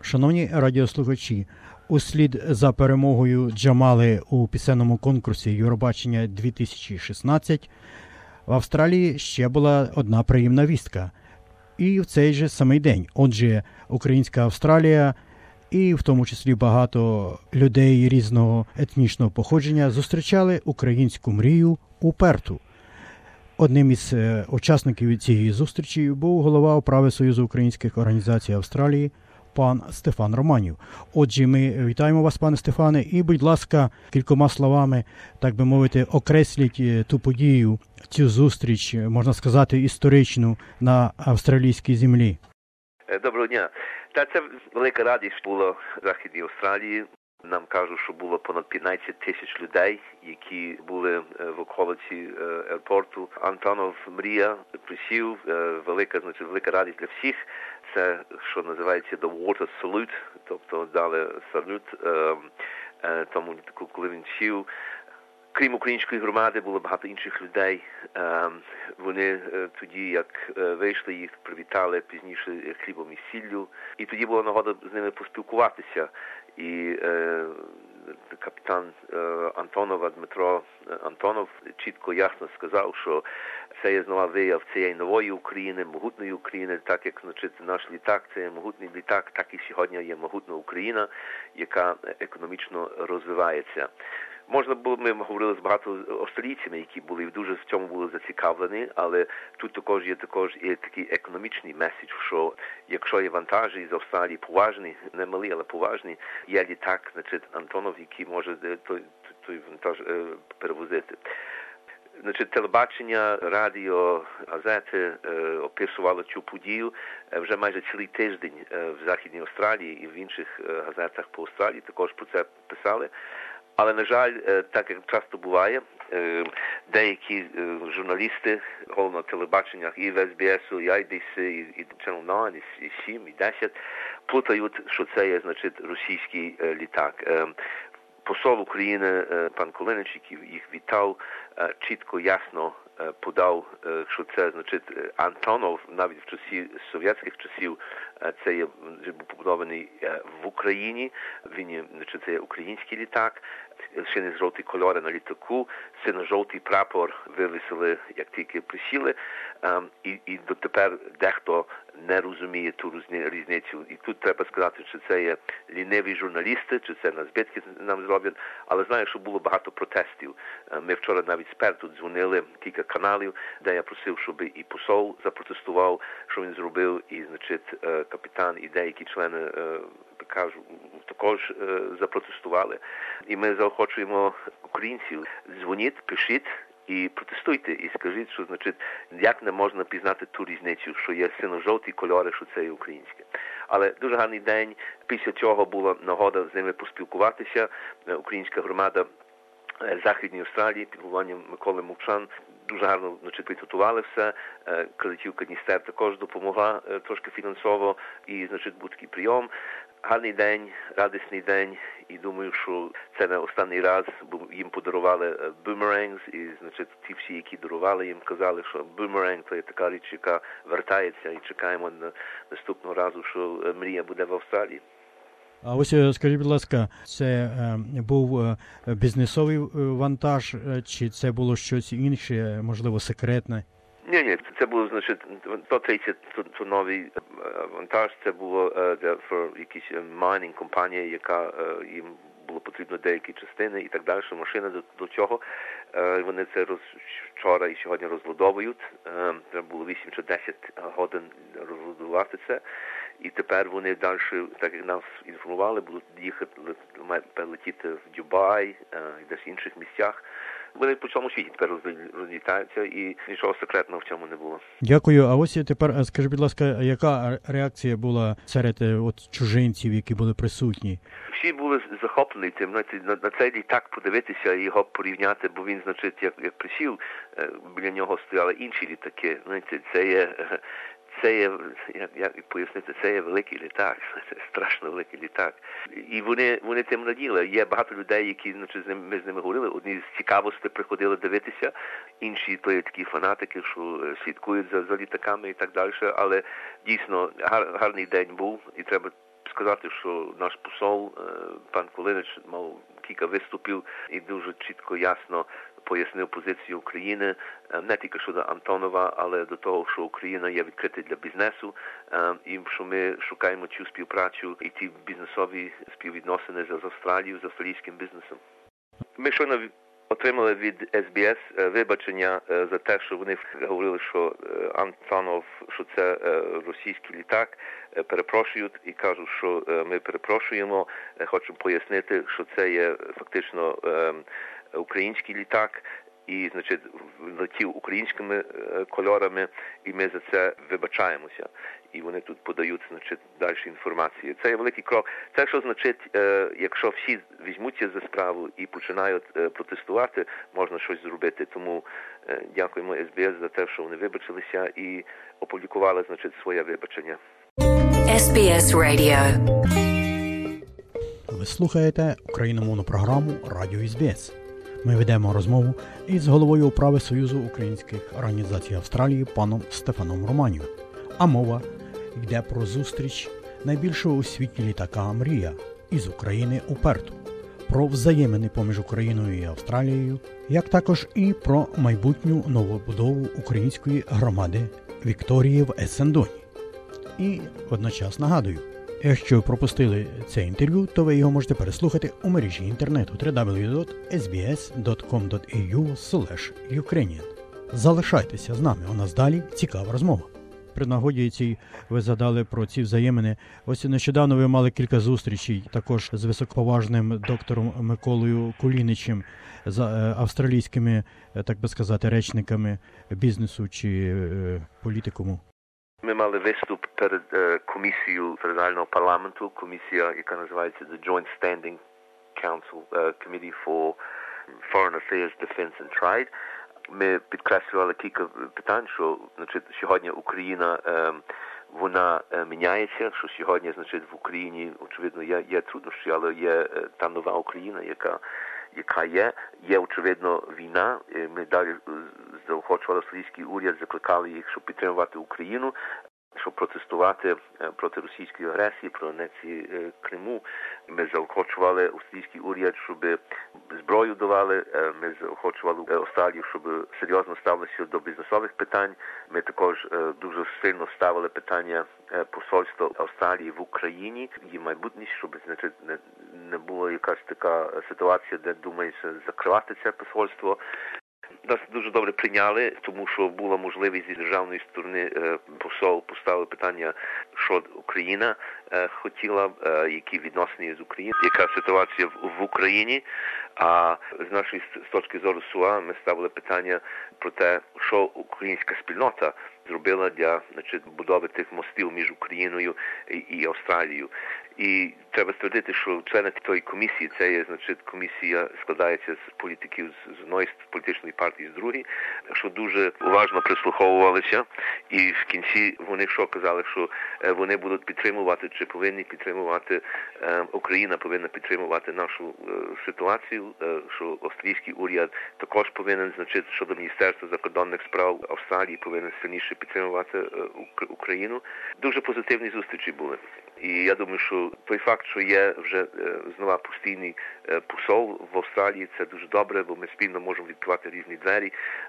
Шановні радіослухачі, услід за перемогою Джамали у пісенному конкурсі Євробачення 2016 в Австралії ще була одна приємна вістка. І в цей же самий день. Отже, українська Австралія і в тому числі багато людей різного етнічного походження зустрічали українську мрію у Перту. Одним із учасників цієї зустрічі був голова управи Союзу українських організацій Австралії пан Стефан Романів. Отже, ми вітаємо вас, пане Стефане, і, будь ласка, кількома словами, так би мовити, окресліть ту подію, цю зустріч, можна сказати, історичну на австралійській землі. Доброго дня. Це велика радість була в Західній Австралії. Нам кажуть, що було понад 15 тисяч людей, які були в околиці аеропорту. Антонов мрія присів, велика радість для всіх. Це, що називається the water salute, тобто дали салют тому, коли він сів. Крім української громади, було багато інших людей. Вони тоді, як вийшли, їх привітали пізніше хлібом і сіллю. І тоді була нагода з ними поспілкуватися. І капітан Антонова, Дмитро Антонов, чітко, ясно сказав, що це є знову вияв цієї нової України, могутної України, так як, наш літак, це є могутний літак, так і сьогодні є могутна Україна, яка економічно розвивається. Ми говорили з багато австралійцями, які були дуже в цьому були зацікавлені, але тут також є такий економічний меседж, що якщо є вантажі з Австралії поважні, не малі, але поважні, є літак, Антонов, який може той вантаж перевозити. Телебачення, радіо, газети описували цю подію вже майже цілий тиждень в Західній Австралії і в інших газетах по Австралії також про це писали. Але, на жаль, так як часто буває, деякі журналісти головного телебачення і в СБС, і IBC, і Channel 9, і 7, і 10 плутають, що це є, російський літак. Посол України, пан Кулинич, який їх вітав, чітко, ясно подав, що це, Антонов, навіть в часі совєтських часів, це є побудований в Україні, він є, це є український літак, сино-жовті кольори на літаку, сино-жовтий прапор вивісили, як тільки присіли, і дотепер дехто не розуміє ту різницю. І тут треба сказати, чи це є ліниві журналісти, чи це на збитки нам зроблять, але знаю, що було багато протестів. Ми вчора навіть спереду дзвонили кілька каналів, де я просив, щоб і посол запротестував, що він зробив, і, капітан, і деякі члени також запротестували. І ми заохочуємо українців, дзвоніть, пишіть і протестуйте, і скажіть, що, як не можна пізнати ту різницю, що є сино-жовті кольори, що це є українське. Але дуже гарний день. Після цього була нагода з ними поспілкуватися. Українська громада Західній Австралії під головуванням Миколи Мовчан дуже гарно підготували все. Кредитівка Дністер також допомогла трошки фінансово і, був такий прийом. Гарний день, радісний день, і думаю, що це не останній раз, бо їм подарували бумеранг, і, ті всі, які дарували, їм казали, що бумеранг – це така річ, яка вертається, і чекаємо на наступного разу, що мрія буде в Австралії. А ось, скажіть, будь ласка, це був бізнесовий вантаж, чи це було щось інше, можливо, секретне? Ні, це було, 130 тонновий вантаж, це було для якісь майнінг компанія, яка їм було потрібно деякі частини і так далі, машина до цього. Вони це вчора і сьогодні розладовують. Треба було 8 чи 10 годин розладувати це. І тепер вони далі, так як нас інформували, будуть їхати, летіти в Дубай і десь в інших місцях. Вони по цьому світі тепер розлітаються, і нічого секретного в цьому не було. Дякую. А ось тепер, скажіть, будь ласка, яка реакція була серед чужинців, які були присутні? Всі були захоплені тим, на цей літак подивитися і його порівняти, бо він, як присів, біля нього стояли інші літаки. Це є, як пояснити, це є великий літак, це страшно великий літак. І вони тим раділи. Є багато людей, які, ми з ними говорили, одні з цікавостей приходили дивитися, інші то є такі фанатики, що слідкують за літаками і так далі. Але дійсно гарний день був, і треба сказати, що наш посол, пан Кулинич, мав кілька виступів і дуже чітко, ясно пояснив позицію України, не тільки щодо Антонова, але до того, що Україна є відкрита для бізнесу, і що ми шукаємо цю співпрацю і ті бізнесові співвідносини з Австралією, з австралійським бізнесом. Ми щойно отримали від СБС вибачення за те, що вони говорили, що Антонов, що це російський літак, перепрошують і кажуть, що ми перепрошуємо, хочемо пояснити, що це є фактично український літак, і, значить, летів українськими кольорами, і ми за це вибачаємося. І вони тут подають, значить, далі інформацію. Це є великий крок. Це, що значить, якщо всі візьмуться за справу і починають протестувати, можна щось зробити. Тому дякуємо СБС за те, що вони вибачилися і опублікували, значить, своє вибачення. SBS Radio. Ви слухаєте україномовну програму Радіо СБС. Ми ведемо розмову із головою управи Союзу українських організацій Австралії паном Стефаном Романію. А мова йде про зустріч найбільшого у світі літака «Мрія» із України у Перту, про взаємини поміж Україною і Австралією, як також і про майбутню новобудову української громади Вікторії в Есендоні. І водночас нагадую, якщо ви пропустили це інтерв'ю, то ви його можете переслухати у мережі інтернету www.sbs.com.au/ukrainian. Залишайтеся з нами, у нас далі цікава розмова. При нагоді цій ви згадали про ці взаємини. Ось нещодавно ви мали кілька зустрічей також з високоповажним доктором Миколою Куліничем, з австралійськими, так би сказати, речниками бізнесу чи політикуму. Ми мали виступ перед комісією федерального парламенту, комісія, яка називається The Joint Standing Council Committee for Foreign Affairs, Defense and Trade. Ми підкреслювали кілька питань, що, значить, сьогодні Україна, вона міняється, що сьогодні, значить, в Україні, очевидно, є труднощі, але є та нова Україна, яка є, очевидно, війна. Ми далі заохочували австралійський уряд, закликали їх, щоб підтримувати Україну, щоб протестувати проти російської агресії, про анексії Криму. Ми заохочували австралійський уряд, щоб зброю давали. Ми заохочували Австралію, щоб серйозно ставилися до бізнесових питань. Ми також дуже сильно ставили питання посольства Австралії в Україні, її майбутність, щоб, значить, не була якась така ситуація, де думається закривати це посольство. Нас дуже добре прийняли, тому що була можливість зі державної сторони посол поставив питання, що Україна хотіла, які відносини з Україною, яка ситуація в Україні. А з нашої з точки зору СУА ми ставили питання про те, що українська спільнота зробила для, значить, будови тих мостів між Україною і Австралією. І треба ствердити, що члени тої комісії, це є, значить, комісія складається з політиків з одної політичної партії, з другої, що дуже уважно прислуховувалися, і в кінці вони що казали, що вони будуть підтримувати, чи повинні підтримувати, Україна повинна підтримувати нашу ситуацію, що австралійський уряд також повинен, значить, щодо Міністерства закордонних справ Австралії повинен сильніше підтримувати Україну. Дуже позитивні зустрічі були. І я думаю, що той факт, що є вже знову постійний посол в Австралії, це дуже добре, бо ми спільно можемо відкривати різні двері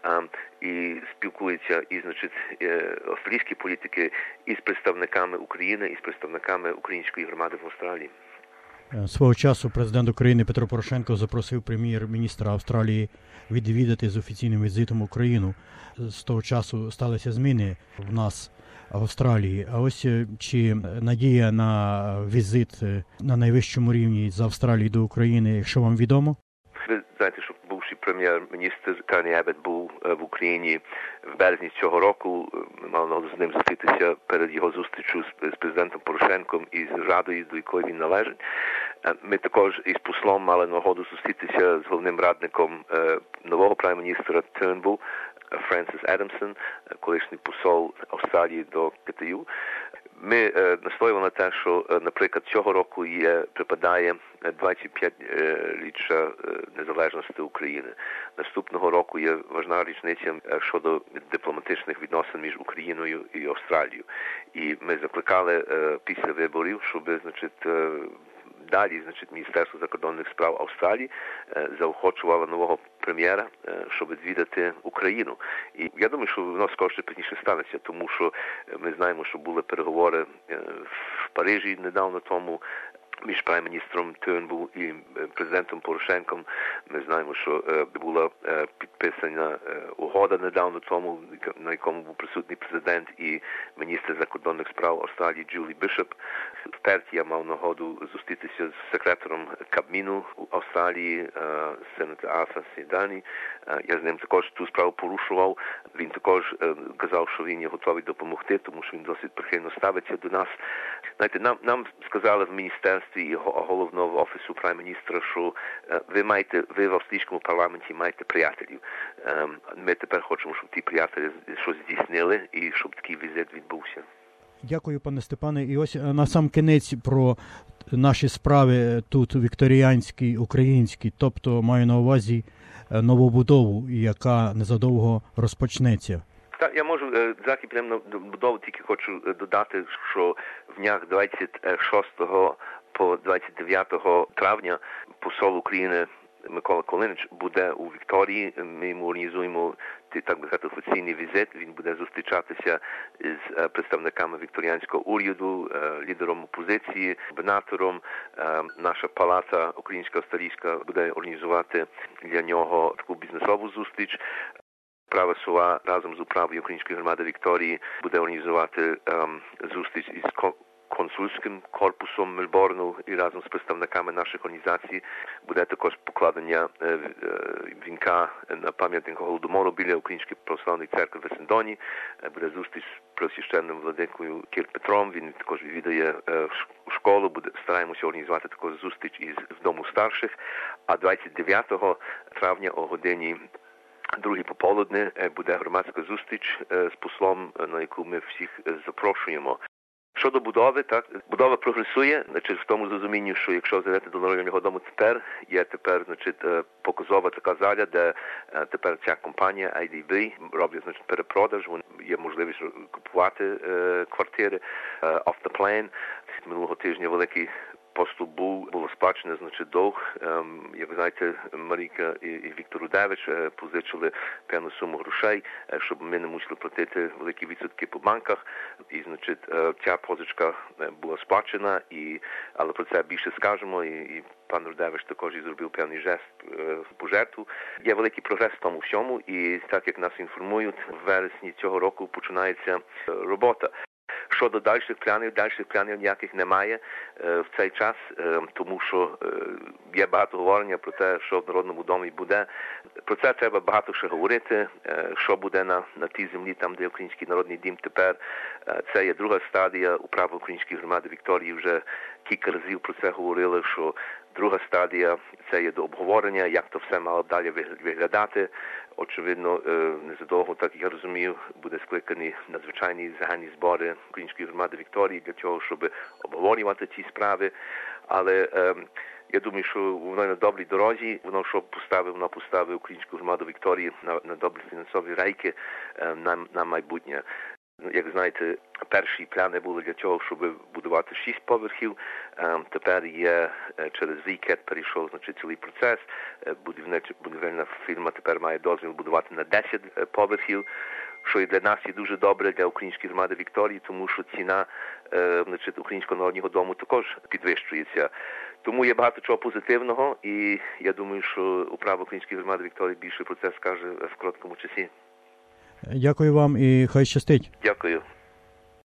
і спілкуються і, значить, австралійські політики із представниками України, і з представниками української громади в Австралії. Свого часу президент України Петро Порошенко запросив прем'єр-міністра Австралії відвідати з офіційним візитом Україну. З того часу сталися зміни в нас в Австралії. А ось чи надія на візит на найвищому рівні з Австралії до України, якщо вам відомо? Ви знаєте, що бувший прем'єр-міністр Тоні Еббот був в Україні в березні цього року. Ми мали нагоду з ним зустрітися перед його зустрічю з президентом Порошенком і з Радою, до якої він належить. Ми також із послом мали нагоду зустрітися з головним радником нового прем'єр-міністра Тернбул, Френсіс Адамсон, колишній посол Австралії до КТЮ. Ми настоювали на те, що, наприклад, цього року припадає 25-річчя незалежності України. Наступного року є важна річниця щодо дипломатичних відносин між Україною і Австралією. І ми закликали після виборів, щоб, далі, Міністерство закордонних справ Австралії заохочувало нового прем'єра, щоб відвідати Україну. І я думаю, що воно скоріше пізніше станеться, тому що ми знаємо, що були переговори в Парижі недавно тому між прайм-міністром Тюрнбул і президентом Порошенком. Ми знаємо, що була підписана угода недавно тому, на якому був присутній президент і міністр закордонних справ Австралії Джулі Бішоп. Вперті я мав нагоду зустрітися з секретарем Кабміну Австралії, сенатор Арфан Сейдані. Я з ним також ту справу порушував. Він також казав, що він є готовий допомогти, тому що він досить прихильно ставиться до нас. Знаєте, нам сказали в міністерстві і головного офісу прайм-міністра, що ви в австрійському парламенті маєте приятелів. Ми тепер хочемо, щоб ті приятелі щось здійснили і щоб такий візит відбувся. Дякую, пане Степане. І ось на сам кінець про наші справи тут вікторіанські, українські, тобто маю на увазі новобудову, яка незадовго розпочнеться. Так, я можу захід прямо на будову, тільки хочу додати, що в днях 26 по 29 травня посол України Микола Кулініч буде у Вікторії. Ми йому організуємо, так би сказати, офіційний візит. Він буде зустрічатися з представниками вікторіанського уряду, лідером опозиції, губернатором. Наша палата українсько-австралійська буде організувати для нього таку бізнесову зустріч. Права СОА разом з управою Української громади Вікторії буде організувати зустріч із консульським корпусом Мельбурну і разом з представниками наших організацій. Буде також покладення вінка на пам'ятник Голодомору біля Української православної церкви в Есендоні. Буде зустріч з преосвященним владикою Кір Петром. Він також відвідає школу. Стараємося організувати таку зустріч із Дому старших. А 29 травня о годині другій пополудни буде громадська зустріч з послом, на яку ми всіх запрошуємо. Щодо будови, так, будова прогресує, в тому зрозумінні, що якщо зайдете до Народного дому тепер, є показова така заля, де тепер ця компанія IDB роблять, перепродаж, є можливість купувати квартири off the plan. Минулого тижня великий поступ було сплачено, довг. Як ви знаєте, Марійка і Віктор Рудевич позичили певну суму грошей, щоб ми не мусили платити великі відсотки по банках. І, ця позичка була сплачена, але про це більше скажемо. І пан Рудевич також зробив певний жест пожертву. Є великий прогрес в тому всьому, і так як нас інформують, в вересні цього року починається робота. Щодо дальших планів ніяких немає в цей час, тому що є багато говорення про те, що в Народному домі буде. Про це треба багато ще говорити, що буде на тій землі, там, де Український народний дім тепер. Це є друга стадія. Управа Української громади Вікторії вже кілька разів про це говорили, що друга стадія – це є до обговорення, як то все мало далі виглядати. Очевидно, незадовго, так я розумію, буде скликані надзвичайні загальні збори Української громади Вікторії для того, щоб обговорювати ці справи. Але я думаю, що воно на добрій дорозі, воно поставив Українську громаду Вікторії на добрі фінансові рейки на майбутнє. Як знаєте, перші плани були для того, щоб будувати 6 поверхів. Тепер через вікет перейшов цілий процес. Будівельна фірма тепер має дозвіл будувати на 10 поверхів, що і для нас є дуже добре, для Української громади Вікторії, тому що ціна Українського народного дому також підвищується. Тому є багато чого позитивного, і я думаю, що управа Української громади Вікторії більше про це скаже в короткому часі. Дякую вам і хай щастить.